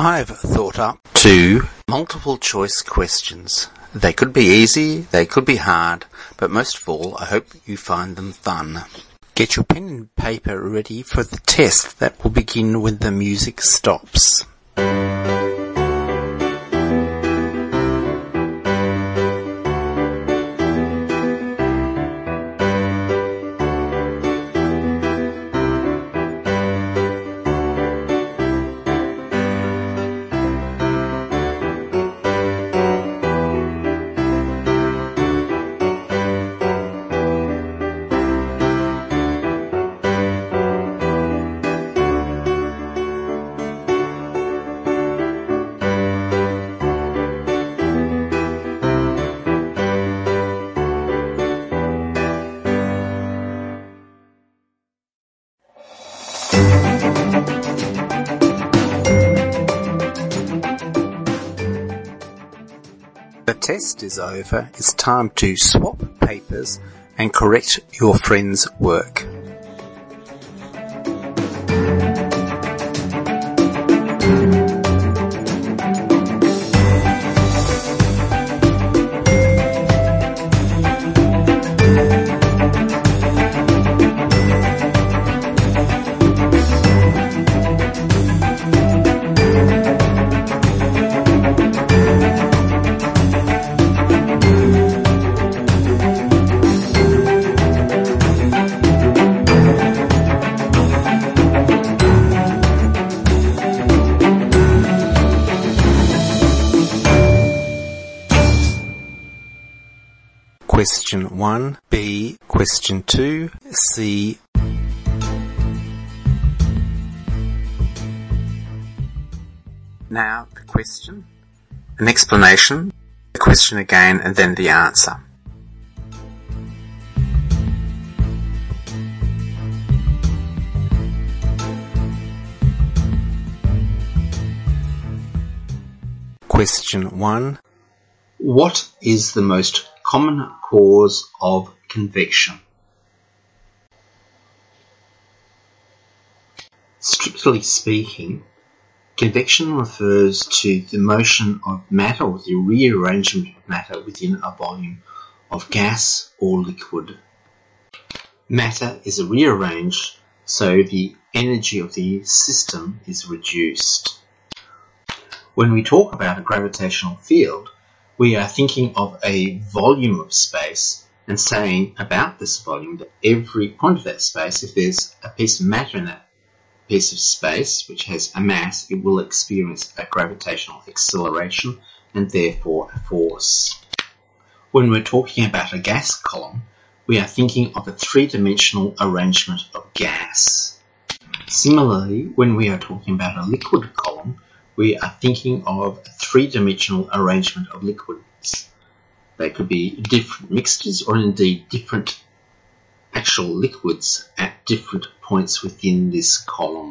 I've thought up 2 multiple choice questions. They could be easy, they could be hard, but most of all, I hope you find them fun. Get your pen and paper ready for the test that will begin when the music stops. The test is over. It's time to swap papers and correct your friend's work. Question 1, B, question 2, C. Now the question, an explanation, the question again, and then the answer. Question 1. What is the most common cause of convection? Strictly speaking, convection refers to the motion of matter or the rearrangement of matter within a volume of gas or liquid. Matter is rearranged, so the energy of the system is reduced. When we talk about a gravitational field, we are thinking of a volume of space and saying about this volume that every point of that space, if there's a piece of matter in that piece of space which has a mass, it will experience a gravitational acceleration and therefore a force. When we're talking about a gas column, we are thinking of a three-dimensional arrangement of gas. Similarly, when we are talking about a liquid column, we are thinking of a three-dimensional arrangement of liquids. They could be different mixtures or indeed different actual liquids at different points within this column.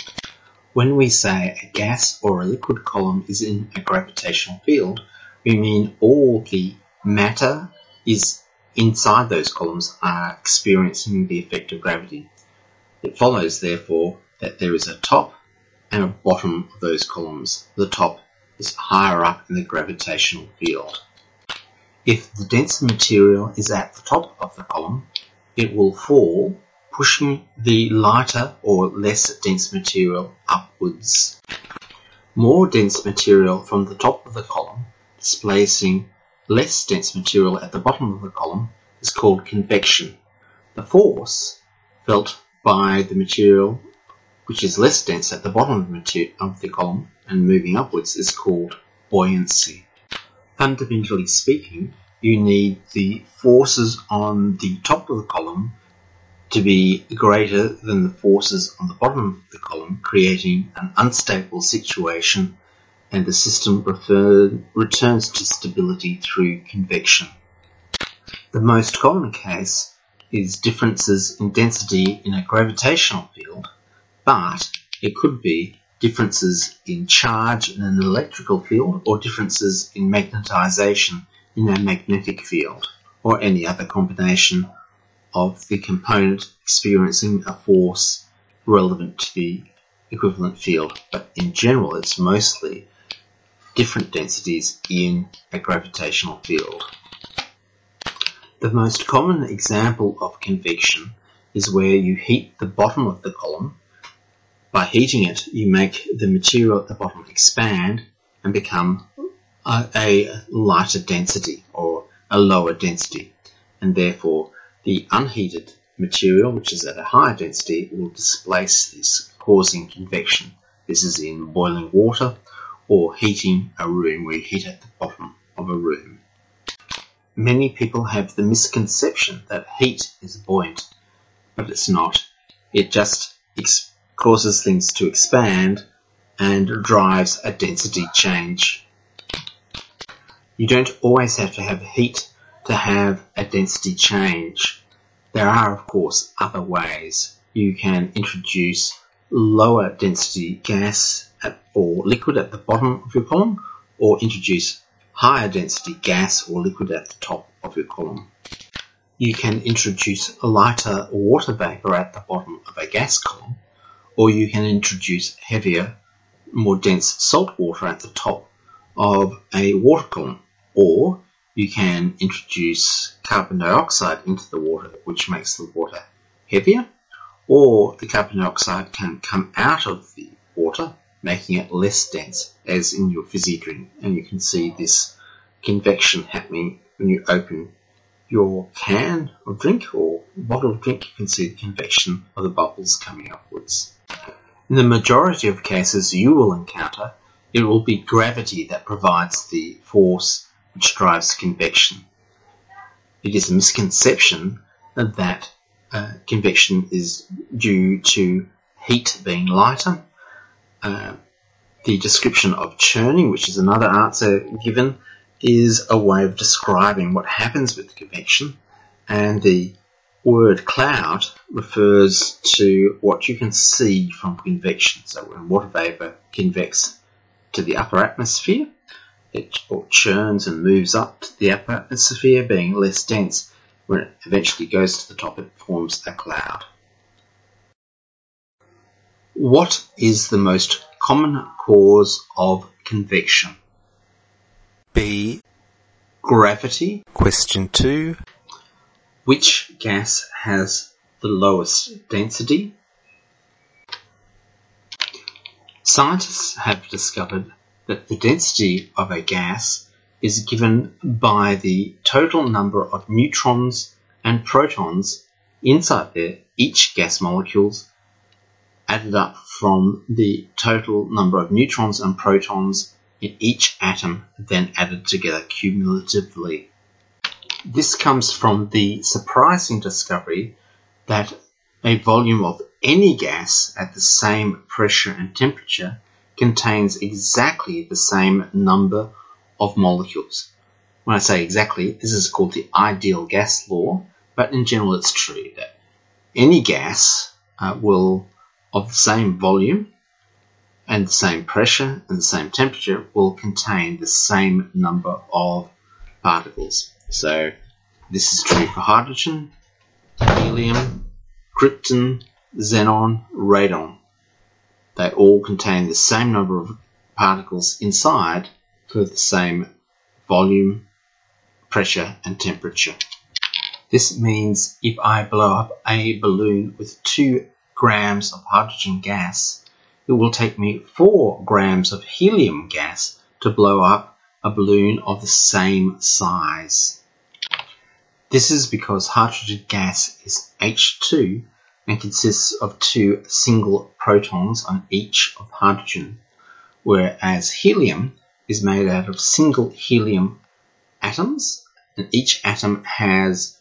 When we say a gas or a liquid column is in a gravitational field, we mean all the matter is inside those columns are experiencing the effect of gravity. It follows, therefore, that there is a top and a bottom of those columns. The top is higher up in the gravitational field. If the denser material is at the top of the column, it will fall, pushing the lighter or less dense material upwards. More dense material from the top of the column displacing less dense material at the bottom of the column is called convection. The force felt by the material which is less dense at the bottom of the column and moving upwards is called buoyancy. Fundamentally speaking, you need the forces on the top of the column to be greater than the forces on the bottom of the column, creating an unstable situation, and the system returns to stability through convection. The most common case is differences in density in a gravitational field, but it could be differences in charge in an electrical field or differences in magnetization in a magnetic field, or any other combination of the component experiencing a force relevant to the equivalent field, but in general it's mostly different densities in a gravitational field. The most common example of convection is where you heat the bottom of the column. By heating it, you make the material at the bottom expand and become a lighter density or a lower density, and therefore the unheated material, which is at a higher density, will displace this, causing convection. This is in boiling water or heating a room, where you heat at the bottom of a room. Many people have the misconception that heat is buoyant, but it's not. It just causes things to expand and drives a density change. You don't always have to have heat to have a density change. There are, of course, other ways. You can introduce lower density gas or liquid at the bottom of your column, or introduce higher density gas or liquid at the top of your column. You can introduce a lighter water vapor at the bottom of a gas column, or you can introduce heavier, more dense salt water at the top of a water column, or you can introduce carbon dioxide into the water, which makes the water heavier, or the carbon dioxide can come out of the water, making it less dense, as in your fizzy drink. And you can see this convection happening when you open your can of drink or bottle of drink. You can see the convection of the bubbles coming upwards. In the majority of cases you will encounter, it will be gravity that provides the force which drives convection. It is a misconception that convection is due to heat being lighter. The description of churning, which is another answer given, is a way of describing what happens with convection, and the word cloud refers to what you can see from convection. So when water vapor convects to the upper atmosphere, it churns and moves up to the upper atmosphere, being less dense. When it eventually goes to the top, it forms a cloud. What is the most common cause of convection? B. Gravity. Question 2. Which gas has the lowest density? Scientists have discovered that the density of a gas is given by the total number of neutrons and protons inside each gas molecules, added up from the total number of neutrons and protons in each atom, then added together cumulatively. This comes from the surprising discovery that a volume of any gas at the same pressure and temperature contains exactly the same number of molecules. When I say exactly, this is called the ideal gas law, but in general it's true that any gas will, of the same volume and the same pressure and the same temperature, will contain the same number of particles. So this is true for hydrogen, helium, krypton, xenon, radon. They all contain the same number of particles inside for the same volume, pressure and temperature. This means if I blow up a balloon with 2 grams of hydrogen gas, it will take me 4 grams of helium gas to blow up a balloon of the same size. This is because hydrogen gas is H2 and consists of 2 single protons on each of hydrogen, whereas helium is made out of single helium atoms, and each atom has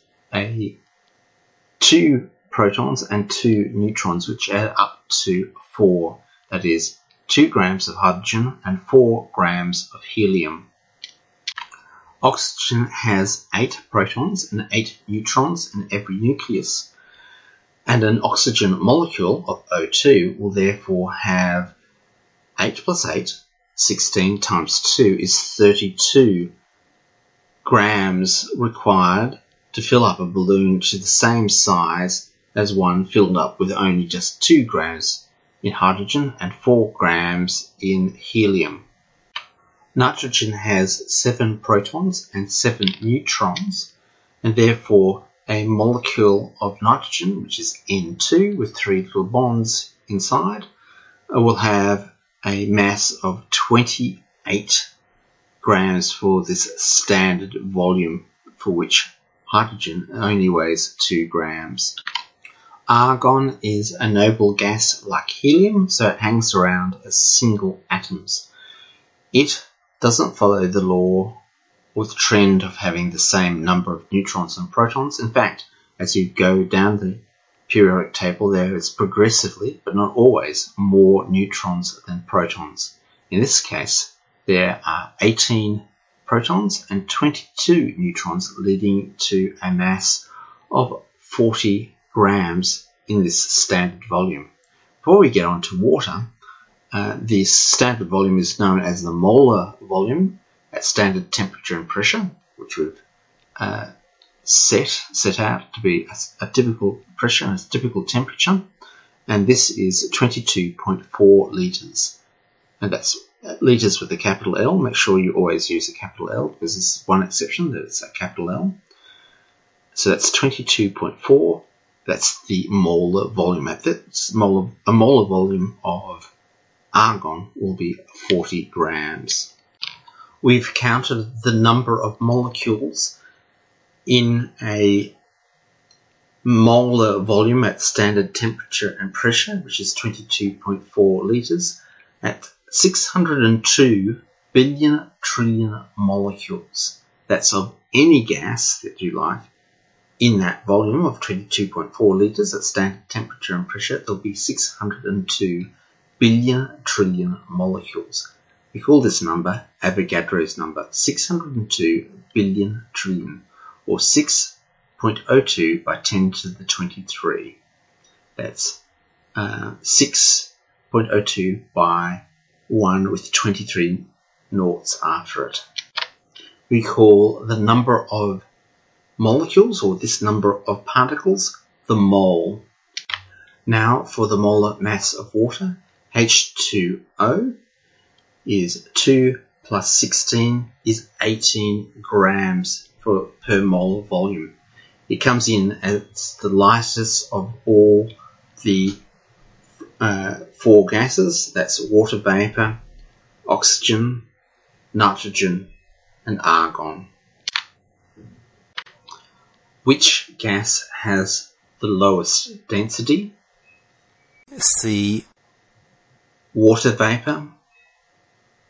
2 protons and 2 neutrons, which add up to 4. That is 2 grams of hydrogen and 4 grams of helium. Oxygen has 8 protons and 8 neutrons in every nucleus, and an oxygen molecule of O2 will therefore have 8 plus 8, 16 times 2 is 32 grams required to fill up a balloon to the same size as one filled up with only just 2 grams in hydrogen and 4 grams in helium. Nitrogen has 7 protons and 7 neutrons, and therefore a molecule of nitrogen, which is N2 with 3 little bonds inside, will have a mass of 28 grams for this standard volume, for which hydrogen only weighs 2 grams. Argon is a noble gas like helium, so it hangs around as single atoms. It doesn't follow the law or the trend of having the same number of neutrons and protons. In fact, as you go down the periodic table, there is progressively, but not always, more neutrons than protons. In this case, there are 18 protons and 22 neutrons, leading to a mass of 40 grams in this standard volume. Before we get on to water, this standard volume is known as the molar volume at standard temperature and pressure, which we've set out to be a typical pressure and a typical temperature, and this is 22.4 litres, and that's litres with a capital L. Make sure you always use a capital L, because there's one exception that it's a capital L. So that's 22.4. That's the molar volume. A molar volume of argon will be 40 grams. We've counted the number of molecules in a molar volume at standard temperature and pressure, which is 22.4 litres, at 602 billion trillion molecules. That's of any gas that you like. In that volume of 22.4 litres at standard temperature and pressure, there'll be 602 billion trillion molecules. We call this number Avogadro's number, 602 billion trillion, or 6.02 by 10 to the 23. That's 6.02 by 1 with 23 noughts after it. We call the number of molecules, or this number of particles, the mole. Now for the molar mass of water, H2O is 2 plus 16 is 18 grams per molar volume. It comes in as the lightest of all the 4 gases. That's water vapor, oxygen, nitrogen, and argon. Which gas has the lowest density? C. Water vapor,